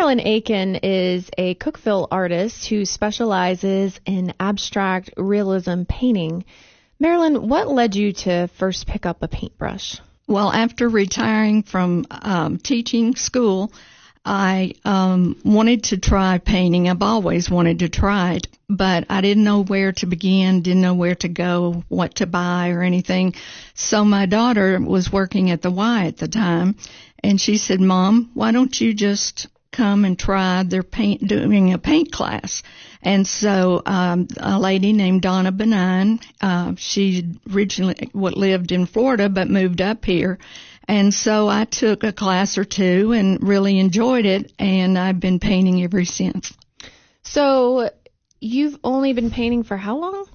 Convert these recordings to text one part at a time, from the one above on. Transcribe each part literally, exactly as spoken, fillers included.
Marilyn Aiken is a Cookeville artist who specializes in abstract realism painting. Marilyn, what led you to first pick up a paintbrush? Well, after retiring from um, teaching school, I um, wanted to try painting. I've always wanted to try it, but I didn't know where to begin, didn't know where to go, what to buy or anything. So my daughter was working at the Y at the time, and she said, "Mom, why don't you just come and try their paint, doing a paint class?" And so um, a lady named Donna Benign, uh, she originally what lived in Florida but moved up here. And so I took a class or two and really enjoyed it, and I've been painting ever since. So you've only been painting for how long?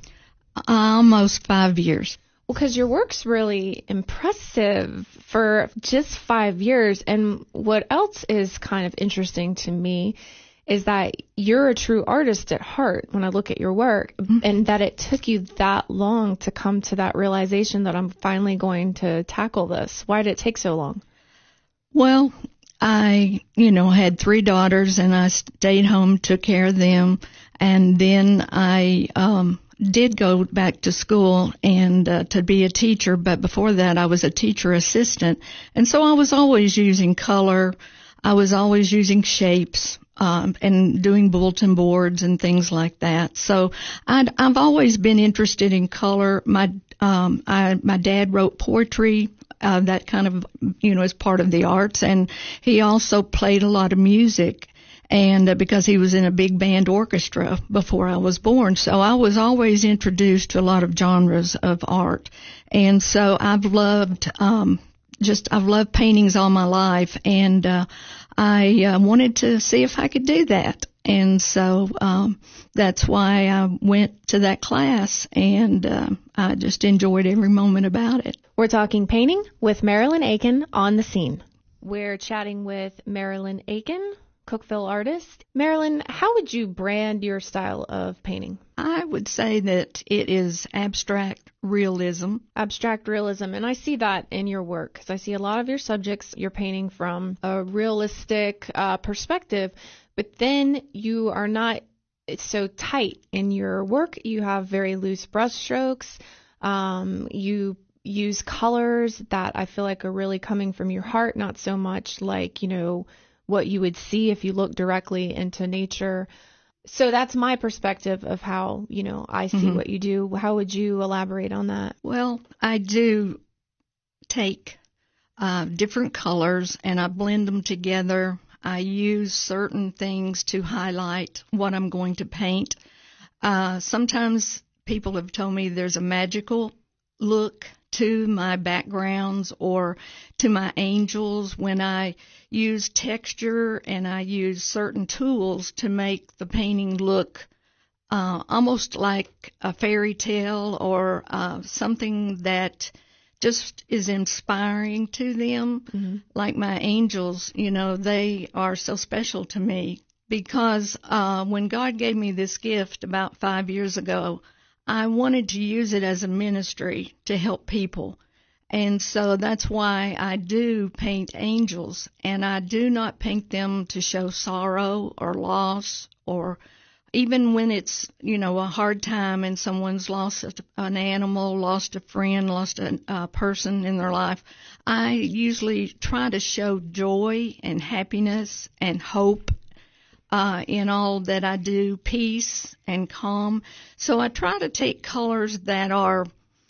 Almost five years. Well, because your work's really impressive for just five years. And what else is kind of interesting to me is that you're a true artist at heart when I look at your work, mm-hmm. and that it took you that long to come to that realization that I'm finally going to tackle this. Why did it take so long? Well, I, you know, had three daughters, and I stayed home, took care of them, and then I um did go back to school and uh, to be a teacher, but before that I was a teacher assistant, and so I was always using color. I was always using shapes. Um, and doing bulletin boards and things like that. So I'd, I've always been interested in color. My um, I, my dad wrote poetry, uh, that kind of, you know, as part of the arts, and he also played a lot of music. And uh, because he was in a big band orchestra before I was born, so I was always introduced to a lot of genres of art. And so I've loved um, just I've loved paintings all my life, and uh, I uh, wanted to see if I could do that. And so um, that's why I went to that class, and uh, I just enjoyed every moment about it. We're talking painting with Marilyn Aiken on The Scene. We're chatting with Marilyn Aiken, Cookeville artist. Marilyn, how would you brand your style of painting? I would say that it is abstract realism. Abstract realism. And I see that in your work, because I see a lot of your subjects you're painting from a realistic uh, perspective, but then you are not so tight in your work. You have very loose brush strokes. Um, you use colors that I feel like are really coming from your heart, not so much like, you know, what you would see if you look directly into nature. So that's my perspective of how, you know, I see mm-hmm. what you do. How would you elaborate on that? Well, I do take uh, different colors and I blend them together. I use certain things to highlight what I'm going to paint. Uh, sometimes people have told me there's a magical look to my backgrounds or to my angels when I use texture and I use certain tools to make the painting look uh, almost like a fairy tale or uh, something that just is inspiring to them. Mm-hmm. Like my angels, you know, they are so special to me because uh, when God gave me this gift about five years ago, I wanted to use it as a ministry to help people. And so that's why I do paint angels, and I do not paint them to show sorrow or loss, or even when it's, you know, a hard time and someone's lost an animal, lost a friend, lost a, a person in their life. I usually try to show joy and happiness and hope Uh, in all that I do, peace and calm. So I try to take colors that are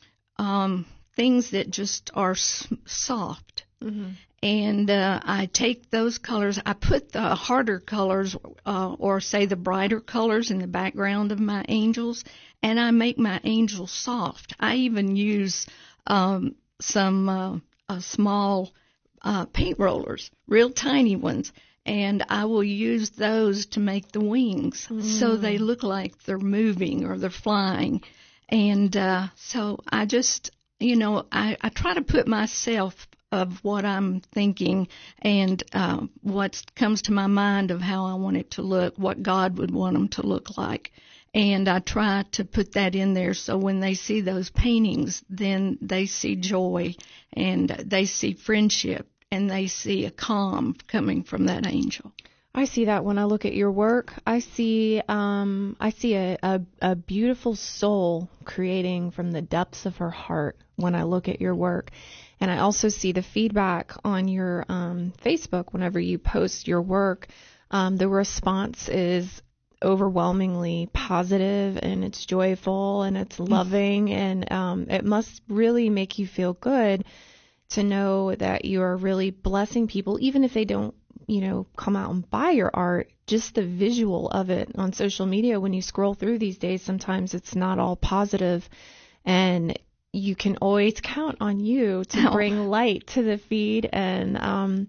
um, things that just are s- soft. Mm-hmm. And uh, I take those colors, I put the harder colors uh, or say the brighter colors in the background of my angels, and I make my angels soft. I even use um, some uh, uh, small uh, paint rollers, real tiny ones. And I will use those to make the wings mm. so they look like they're moving or they're flying. And uh, so I just, you know, I, I try to put myself of what I'm thinking and uh, what comes to my mind of how I want it to look, what God would want them to look like. And I try to put that in there so when they see those paintings, then they see joy and they see friendship. And they see a calm coming from that angel. I see that when I look at your work. I see um, I see a, a, a beautiful soul creating from the depths of her heart when I look at your work. And I also see the feedback on your um, Facebook whenever you post your work. Um, the response is overwhelmingly positive, and it's joyful, and it's loving, and um, it must really make you feel good to know that you are really blessing people, even if they don't, you know, come out and buy your art. Just the visual of it on social media, when you scroll through these days, sometimes it's not all positive, and you can always count on you to Oh. bring light to the feed. And um,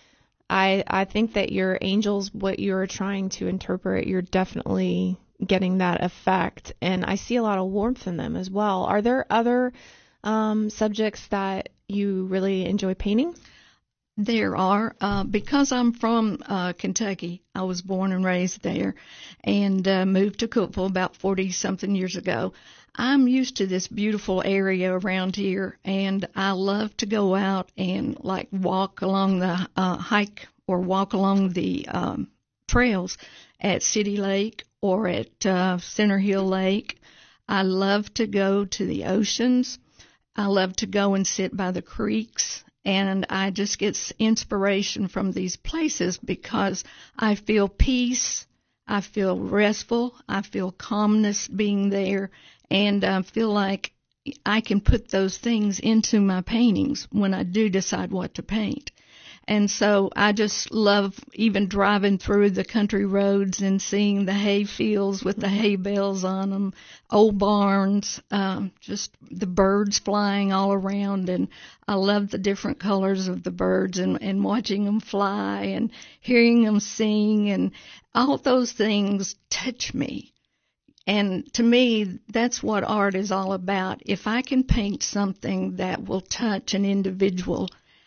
I I think that your angels, what you're trying to interpret, you're definitely getting that effect. And I see a lot of warmth in them as well. Are there other um, subjects that you really enjoy painting? There are, uh, because I'm from uh, Kentucky. I was born and raised there, and uh, moved to Cookeville about forty something years ago. I'm used to this beautiful area around here, and I love to go out and like walk along the uh, hike or walk along the um, trails at City Lake or at uh, Center Hill Lake. I love to go to the oceans. I love to go and sit by the creeks, and I just get inspiration from these places because I feel peace, I feel restful, I feel calmness being there, and I feel like I can put those things into my paintings when I do decide what to paint. And so I just love even driving through the country roads and seeing the hay fields with the hay bales on them, old barns, um, just the birds flying all around. And I love the different colors of the birds and, and watching them fly and hearing them sing. And all those things touch me. And to me, that's what art is all about. If I can paint something that will touch an individual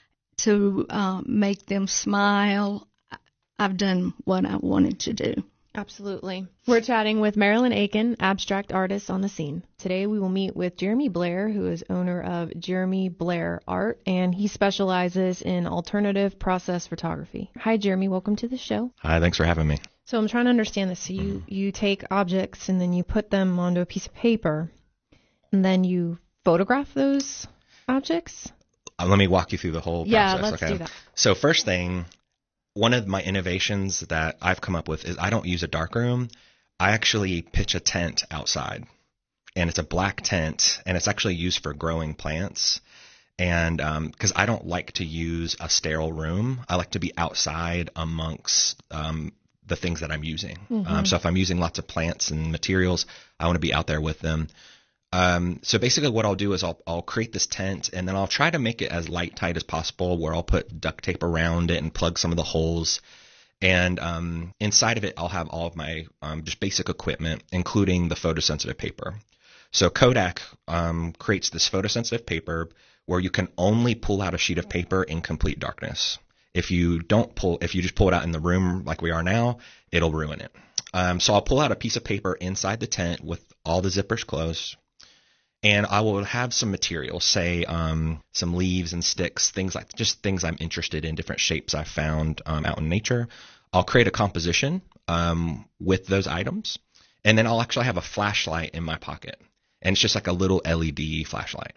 to uh, make them smile, I've done what I wanted to do. Absolutely. We're chatting with Marilyn Aiken, abstract artist on the scene. Today we will meet with Jeremy Blair, who is owner of Jeremy Blair Art, and he specializes in alternative process photography. Hi, Jeremy. Welcome to the show. Hi, thanks for having me. So I'm trying to understand this. So you, mm-hmm. you take objects and then you put them onto a piece of paper, and then you photograph those objects? Uh, let me walk you through the whole process. Yeah, let's okay? do that. So first thing, one of my innovations that I've come up with is I don't use a darkroom. I actually pitch a tent outside, and it's a black tent, and it's actually used for growing plants. And because um, I don't like to use a sterile room, I like to be outside amongst um, the things that I'm using. Mm-hmm. Um, so if I'm using lots of plants and materials, I want to be out there with them. Um, so basically what I'll do is I'll, I'll create this tent, and then I'll try to make it as light tight as possible, where I'll put duct tape around it and plug some of the holes. And um, inside of it, I'll have all of my um, just basic equipment, including the photosensitive paper. So Kodak um, creates this photosensitive paper where you can only pull out a sheet of paper in complete darkness. If you don't pull, if you just pull it out in the room like we are now, it'll ruin it. Um, so I'll pull out a piece of paper inside the tent with all the zippers closed. And I will have some material, say um, some leaves and sticks, things like just things I'm interested in, different shapes I've found um, out in nature. I'll create a composition um, with those items, and then I'll actually have a flashlight in my pocket, and it's just like a little L E D flashlight.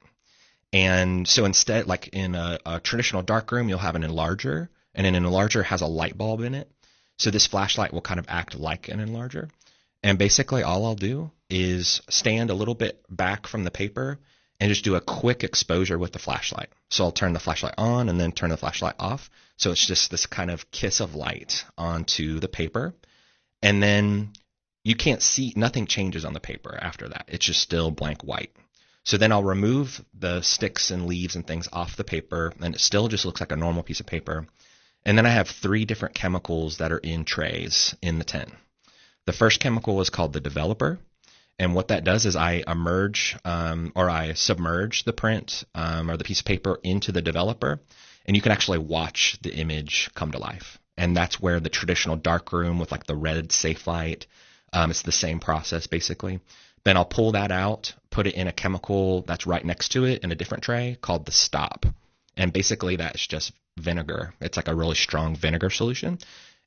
And so instead, like in a, a traditional darkroom, you'll have an enlarger, and an enlarger has a light bulb in it. So this flashlight will kind of act like an enlarger. And basically all I'll do is stand a little bit back from the paper and just do a quick exposure with the flashlight. So I'll turn the flashlight on and then turn the flashlight off. So it's just this kind of kiss of light onto the paper. And then you can't see, nothing changes on the paper after that. It's just still blank white. So then I'll remove the sticks and leaves and things off the paper, and it still just looks like a normal piece of paper. And then I have three different chemicals that are in trays in the tent. The first chemical is called the developer, and what that does is I emerge um, or I submerge the print um, or the piece of paper into the developer, and you can actually watch the image come to life. And that's where the traditional darkroom with like the red safe light, um, it's the same process basically. Then I'll pull that out, put it in a chemical that's right next to it in a different tray called the stop, and basically that's just vinegar. It's like a really strong vinegar solution.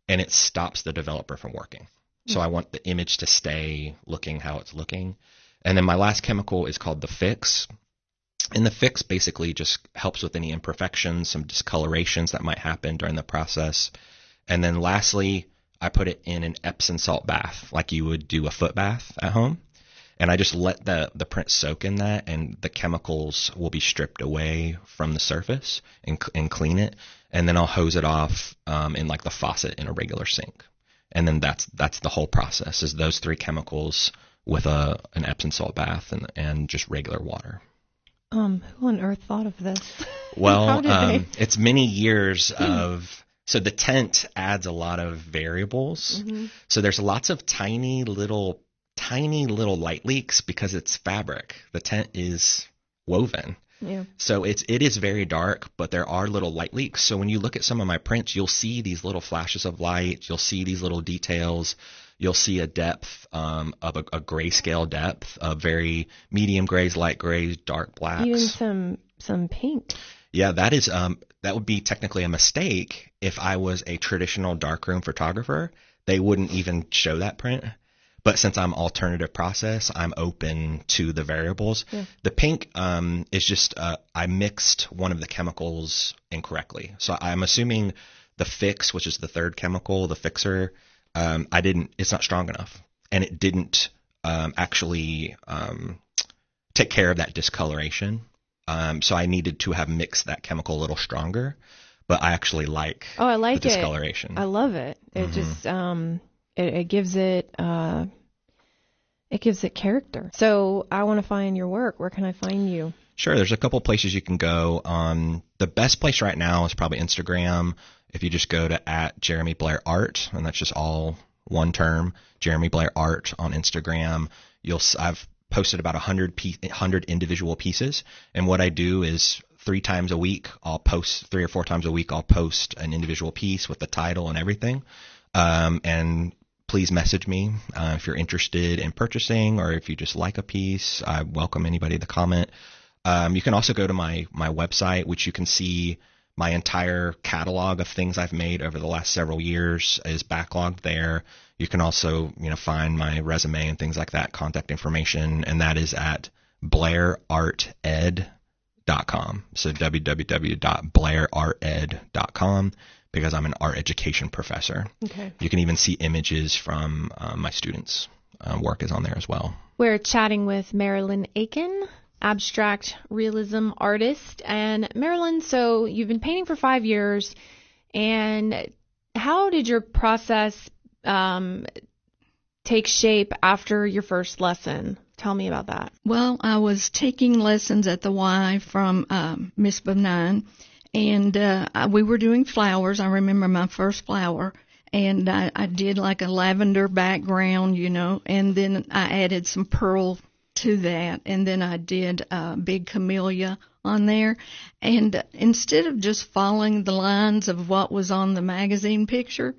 and it stops the developer from working. So I want the image to stay looking how it's looking. And then my last chemical is called the Fix. And the Fix basically just helps with any imperfections, some discolorations that might happen during the process. And then lastly, I put it in an Epsom salt bath, like you would do a foot bath at home. And I just let the, the print soak in that, and the chemicals will be stripped away from the surface and, and clean it. And then I'll hose it off um, in like the faucet in a regular sink. And then that's that's the whole process, is those three chemicals with a an Epsom salt bath and and just regular water. Um, who on earth thought of this? Well, How did um, they? it's many years of, so the tent adds a lot of variables. Mm-hmm. So there's lots of tiny little, tiny little light leaks because it's fabric. The tent is woven. Yeah. So it's it is very dark, but there are little light leaks. So when you look at some of my prints, you'll see these little flashes of light. You'll see these little details. You'll see a depth um, of a, a grayscale depth of very medium grays, light grays, dark blacks. Even some some pink. Yeah, that is um that would be technically a mistake if I was a traditional darkroom photographer. They wouldn't even show that print. But since I'm alternative process, I'm open to the variables. Yeah. The pink um, is just uh, I mixed one of the chemicals incorrectly. So I'm assuming the Fix, which is the third chemical, the fixer, um, I didn't. It's not strong enough, and it didn't um, actually um, take care of that discoloration. Um, so I needed to have mixed that chemical a little stronger. But I actually like Oh, I like the it. discoloration. I love it. It Mhm. just um it, it gives it uh it gives it character. So I want to find your work. Where can I find you? Sure, there's a couple places you can go. Um, the best place right now is probably Instagram. If you just go to at Jeremy Blair Art, and that's just all one term, Jeremy Blair Art on Instagram. You'll s- I've posted about one hundred, piece, one hundred individual pieces, and what I do is three times a week, I'll post three or four times a week, I'll post an individual piece with the title and everything. Um, and please message me uh, if you're interested in purchasing, or if you just like a piece. I welcome anybody to comment. Um, you can also go to my my website, which you can see my entire catalog of things I've made over the last several years is backlogged there. You can also, you know, find my resume and things like that, contact information, and that is at blair art ed dot com. So w w w dot blair art ed dot com, because I'm an art education professor. Okay. You can even see images from uh, my students' uh, work is on there as well. We're chatting with Marilyn Aiken, abstract realism artist. And Marilyn, so you've been painting for five years, and how did your process um, take shape after your first lesson? Tell me about that. Well, I was taking lessons at the Y from um, Miss Benign, and uh, I- we were doing flowers. I remember my first flower, and I, I did like a lavender background, you know, and then I added some pearl to that, and then I did a big camellia on there. And instead of just following the lines of what was on the magazine picture,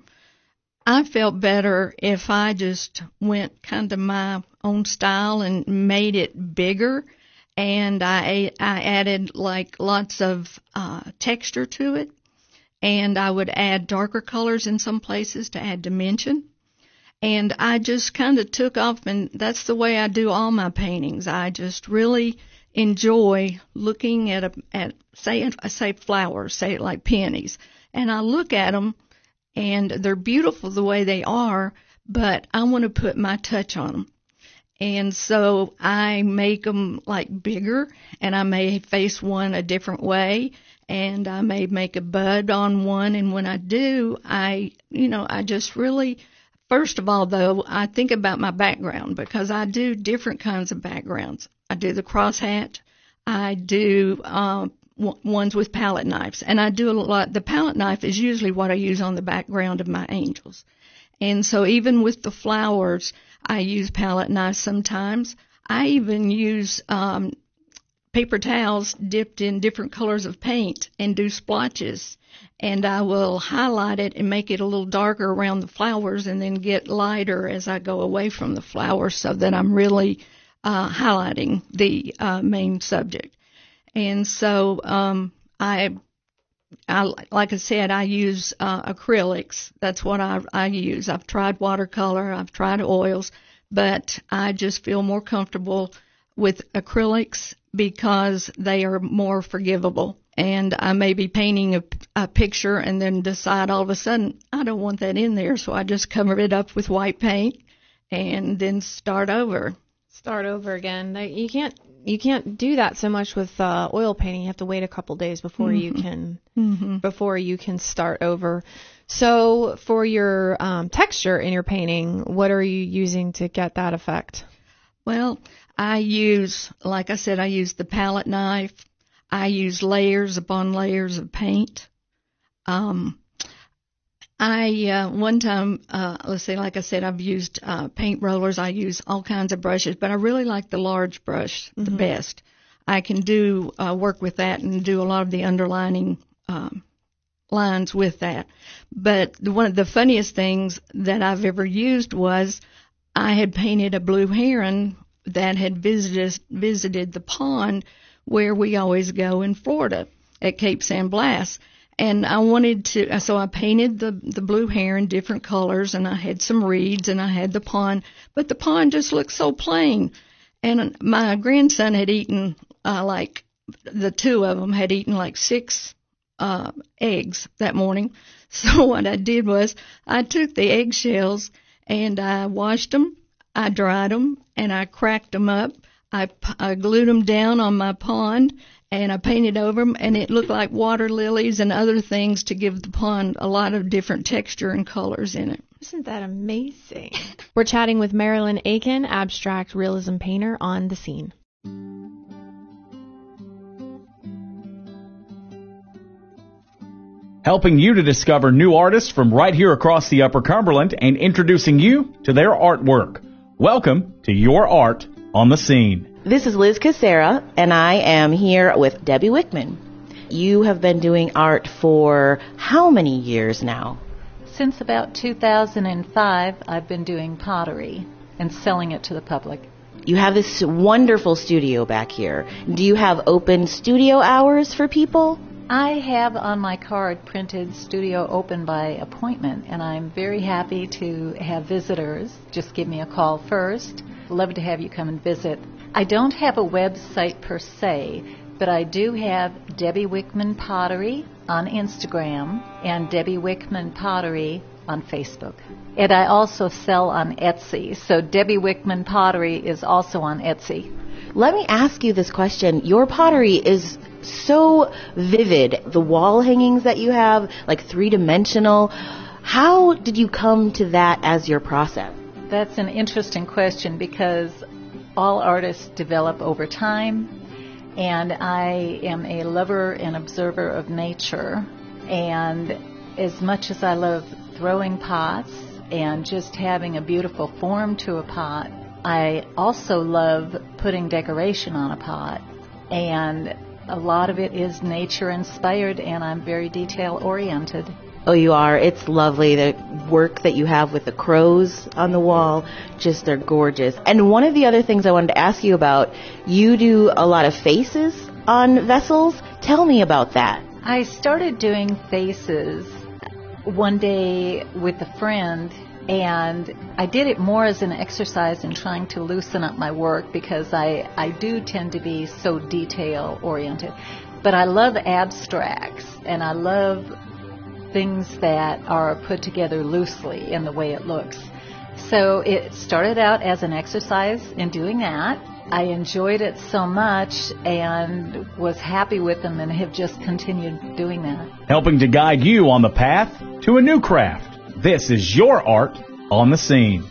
I felt better if I just went kind of my own style and made it bigger. And I I added like lots of uh, texture to it. And I would add darker colors in some places to add dimension. And I just kind of took off, and that's the way I do all my paintings. I just really enjoy looking at, a, at say, say flowers, say like peonies. And I look at them, and they're beautiful the way they are, but I want to put my touch on them. And so I make them like bigger, and I may face one a different way, and I may make a bud on one. And when I do, I, you know, I just really, first of all, though, I think about my background, because I do different kinds of backgrounds. I do the crosshatch. I do um, w- ones with palette knives, and I do a lot. The palette knife is usually what I use on the background of my angels. And so even with the flowers, I use palette knives sometimes. I even use um, paper towels dipped in different colors of paint and do splotches. And I will highlight it and make it a little darker around the flowers, and then get lighter as I go away from the flowers, so that I'm really uh, highlighting the uh, main subject. And so um, I I, like I said, I use uh, acrylics. That's what I, I use. I've tried watercolor, I've tried oils, but I just feel more comfortable with acrylics because they are more forgivable. And I may be painting a, a picture and then decide all of a sudden I don't want that in there, so I just cover it up with white paint and then start over. Start over again. You can't you can't do that so much with uh, oil painting. You have to wait a couple days before mm-hmm. you can mm-hmm. before you can start over. So for your um, texture in your painting, what are you using to get that effect? Well, I use, like I said, I use the palette knife. I use layers upon layers of paint. Um, I, uh, one time, uh, let's see, like I said, I've used uh, paint rollers. I use all kinds of brushes, but I really like the large brush the mm-hmm. best. I can do uh, work with that and do a lot of the underlining um, lines with that. But one of the funniest things that I've ever used was I had painted a blue heron that had visited visited the pond where we always go in Florida at Cape San Blas. And I wanted to, so I painted the, the blue heron different colors, and I had some reeds, and I had the pond, but the pond just looked so plain. And my grandson had eaten, uh, like, the two of them had eaten like six uh, eggs that morning. So what I did was I took the eggshells and I washed them, I dried them, and I cracked them up. I, I glued them down on my pond, and I painted over them, and it looked like water lilies and other things to give the pond a lot of different texture and colors in it. Isn't that amazing? We're chatting with Marilyn Aiken, abstract realism painter, on The Scene. Helping you to discover new artists from right here across the Upper Cumberland and introducing you to their artwork. Welcome to Your Art on The Scene. This is Liz Casera, and I am here with Debbie Wickman. You have been doing art for how many years now? Since about two thousand five, I've been doing pottery and selling it to the public. You have this wonderful studio back here. Do you have open studio hours for people? I have on my card printed studio open by appointment, and I'm very happy to have visitors. Just give me a call first. Love to have you come and visit. I don't have a website per se, but I do have Debbie Wickman Pottery on Instagram and Debbie Wickman Pottery on Facebook. And I also sell on Etsy, so Debbie Wickman Pottery is also on Etsy. Let me ask you this question. Your pottery is so vivid. The wall hangings that you have, like three-dimensional. How did you come to that as your process? That's an interesting question because all artists develop over time, and I am a lover and observer of nature. And as much as I love throwing pots and just having a beautiful form to a pot, I also love putting decoration on a pot. And a lot of it is nature inspired, and I'm very detail oriented. Oh, you are. It's lovely. The work that you have with the crows on the wall, just they're gorgeous. And one of the other things I wanted to ask you about, you do a lot of faces on vessels. Tell me about that. I started doing faces one day with a friend, and I did it more as an exercise in trying to loosen up my work because I, I do tend to be so detail oriented. But I love abstracts, and I love things that are put together loosely in the way it looks. So it started out as an exercise in doing that. I enjoyed it so much and was happy with them and have just continued doing that. Helping to guide you on the path to a new craft. This is Your Art on The Scene.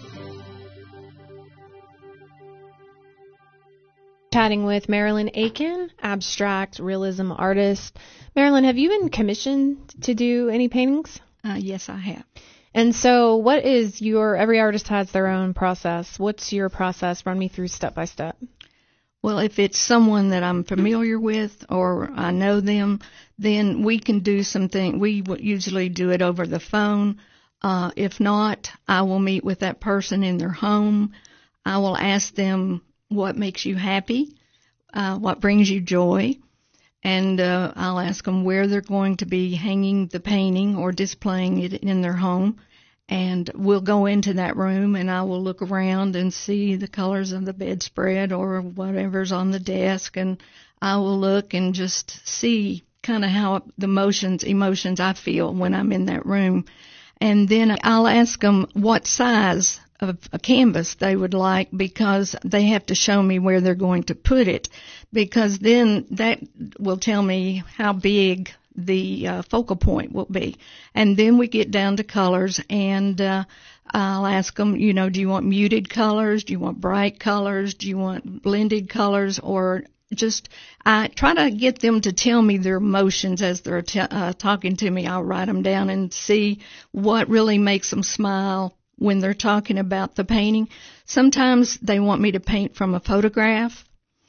Chatting with Marilyn Aiken, abstract realism artist. Marilyn, have you been commissioned to do any paintings? Uh, yes, I have. And so what is your, every artist has their own process. What's your process? Run me through step by step. Well, if it's someone that I'm familiar with or I know them, then we can do something. We usually do it over the phone. Uh, if not, I will meet with that person in their home. I will ask them what makes you happy, uh, what brings you joy, and uh, I'll ask them where they're going to be hanging the painting or displaying it in their home. And we'll go into that room, and I will look around and see the colors of the bedspread or whatever's on the desk, and I will look and just see kind of how the emotions, emotions I feel when I'm in that room. And then I'll ask them what size of a canvas they would like, because they have to show me where they're going to put it, because then that will tell me how big the uh, focal point will be. And then we get down to colors, and uh, I'll ask them, you know, do you want muted colors? Do you want bright colors? Do you want blended colors? Or just, I try to get them to tell me their emotions as they're t- uh, talking to me. I'll write them down and see what really makes them smile when they're talking about the painting. Sometimes they want me to paint from a photograph.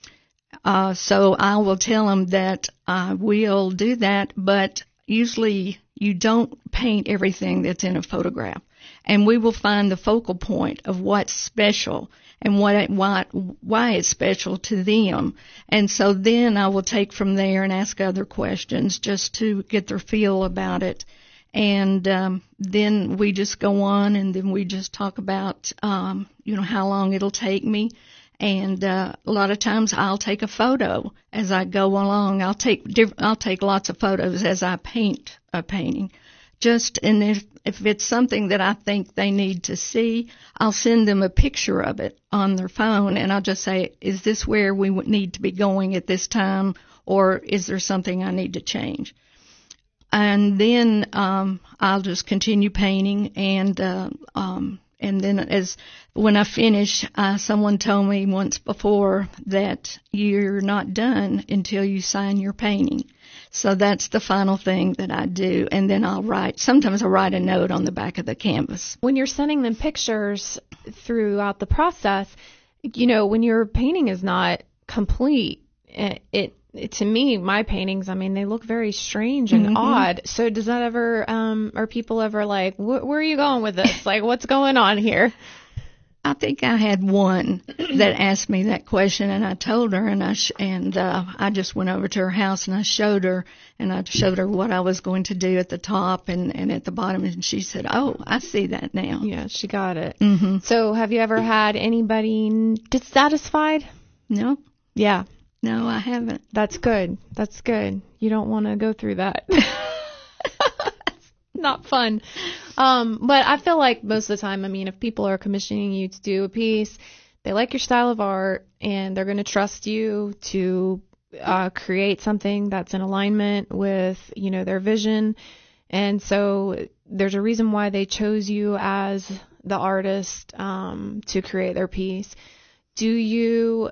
Uh, so I will tell them that I will do that, but usually you don't paint everything that's in a photograph. And we will find the focal point of what's special and what, why, why it's special to them. And so then I will take from there and ask other questions just to get their feel about it. And um, then we just go on, and then we just talk about, um, you know, how long it'll take me. And uh, a lot of times I'll take a photo as I go along. I'll take diff- I'll take lots of photos as I paint a painting. Just and if if it's something that I think they need to see, I'll send them a picture of it on their phone, and I'll just say, "Is this where we would need to be going at this time, or is there something I need to change?" And then um, I'll just continue painting, and uh, um, and then as when I finish, uh, someone told me once before that you're not done until you sign your painting. So that's the final thing that I do, and then I'll write. Sometimes I'll write a note on the back of the canvas. When you're sending them pictures throughout the process, you know, when your painting is not complete, it, it to me, my paintings, I mean, they look very strange and mm-hmm. odd. So does that ever, um, are people ever like, where are you going with this? Like, what's going on here? I think I had one that asked me that question, and I told her, and I sh- and uh, I just went over to her house and I showed her, and I showed her what I was going to do at the top and, and at the bottom, and she said, "Oh, I see that now." Yeah, she got it. Mm-hmm. So have you ever had anybody dissatisfied? No. Yeah. No, I haven't. That's good. That's good. You don't want to go through that. Not fun. Um, but I feel like most of the time, I mean, if people are commissioning you to do a piece, they like your style of art, and they're going to trust you to uh, create something that's in alignment with, you know, their vision. And so there's a reason why they chose you as the artist um, to create their piece. Do you...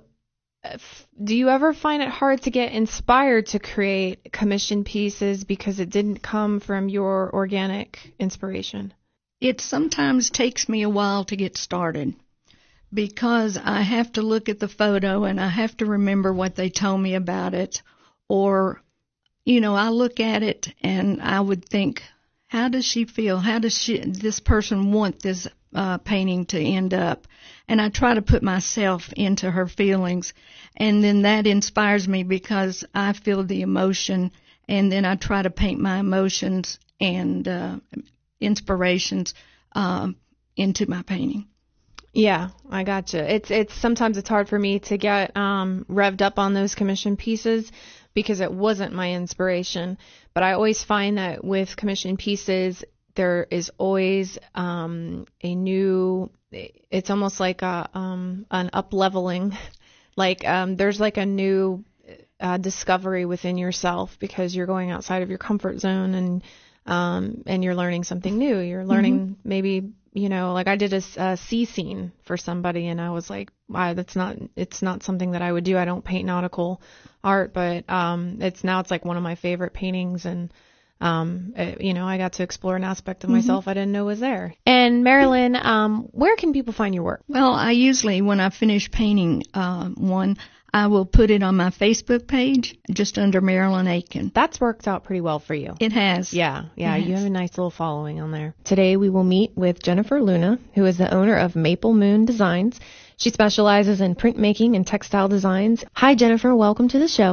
Do you ever find it hard to get inspired to create commissioned pieces because it didn't come from your organic inspiration? It sometimes takes me a while to get started because I have to look at the photo and I have to remember what they told me about it. Or, you know, I look at it and I would think, how does she feel? How does she, this person want this uh, painting to end up? And I try to put myself into her feelings, and then that inspires me because I feel the emotion, and then I try to paint my emotions and uh, inspirations um, into my painting. Yeah, I gotcha. It's it's sometimes it's hard for me to get um, revved up on those commissioned pieces because it wasn't my inspiration. But I always find that with commissioned pieces, there is always um, a new. It's almost like a um, an up leveling, like um, there's like a new uh, discovery within yourself because you're going outside of your comfort zone and um, and you're learning something new. You're learning mm-hmm. maybe. You know, like I did a, a sea scene for somebody, and I was like, wow, that's not, it's not something that I would do. I don't paint nautical art, but um, it's now it's like one of my favorite paintings, and um, it, you know, I got to explore an aspect of mm-hmm. myself I didn't know was there. And Marilyn, um, where can people find your work? Well, I usually, when I finish painting uh, one, I will put it on my Facebook page, just under Marilyn Aitken. That's worked out pretty well for you. It has. Yeah, yeah, it you has. have a nice little following on there. Today we will meet with Jennifer Luna, who is the owner of Maple Moon Designs. She specializes in printmaking and textile designs. Hi, Jennifer. Welcome to the show.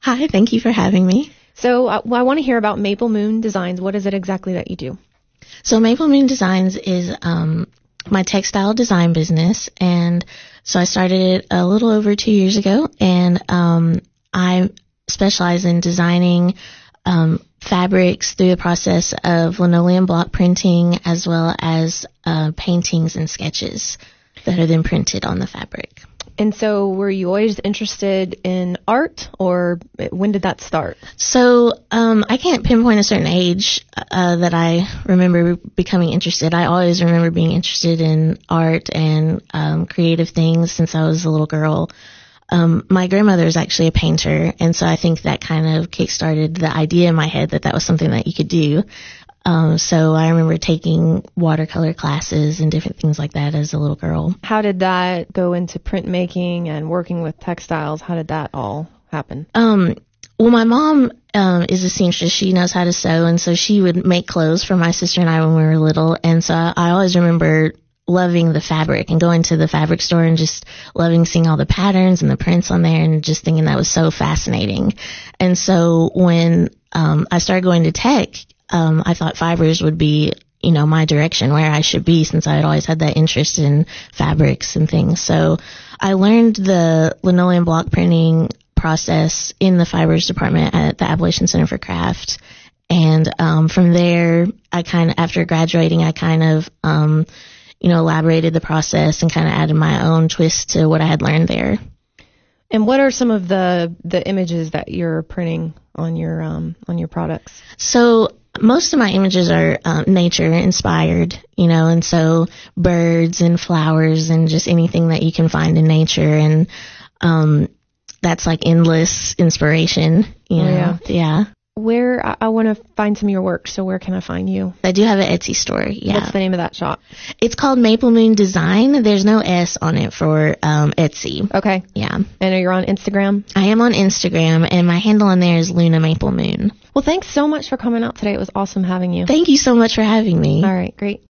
Hi, thank you for having me. So uh, well, I want to hear about Maple Moon Designs. What is it exactly that you do? So Maple Moon Designs is um, my textile design business, and so I started it a little over two years ago, and um, I specialize in designing um, fabrics through the process of linoleum block printing as well as uh, paintings and sketches that are then printed on the fabric. And so were you always interested in art, or when did that start? So um, I can't pinpoint a certain age uh, that I remember becoming interested. I always remember being interested in art and um, creative things since I was a little girl. Um, my grandmother is actually a painter, and so I think that kind of kickstarted the idea in my head that that was something that you could do. Um, so I remember taking watercolor classes and different things like that as a little girl. How did that go into printmaking and working with textiles? How did that all happen? Um, well, my mom um, is a seamstress. She knows how to sew, and so she would make clothes for my sister and I when we were little. And so I always remember loving the fabric and going to the fabric store and just loving seeing all the patterns and the prints on there and just thinking that was so fascinating. And so when um, I started going to tech, Um, I thought fibers would be, you know, my direction where I should be since I had always had that interest in fabrics and things. So I learned the linoleum block printing process in the fibers department at the Appalachian Center for Craft. And um, from there, I kind of, after graduating, I kind of, um, you know, elaborated the process and kind of added my own twist to what I had learned there. And what are some of the, the images that you're printing on your um, on your products? So most of my images are um, nature inspired, you know, and so birds and flowers and just anything that you can find in nature. And um, that's like endless inspiration, you know. Oh, yeah. yeah. Where I, I want to find some of your work, so where can I find you? I do have an Etsy store, yeah. What's the name of that shop? It's called Maple Moon Design. There's no S on it for um, Etsy. Okay. Yeah. And you're on Instagram? I am on Instagram, and my handle on there is Luna Maple Moon. Well, thanks so much for coming out today. It was awesome having you. Thank you so much for having me. All right, great.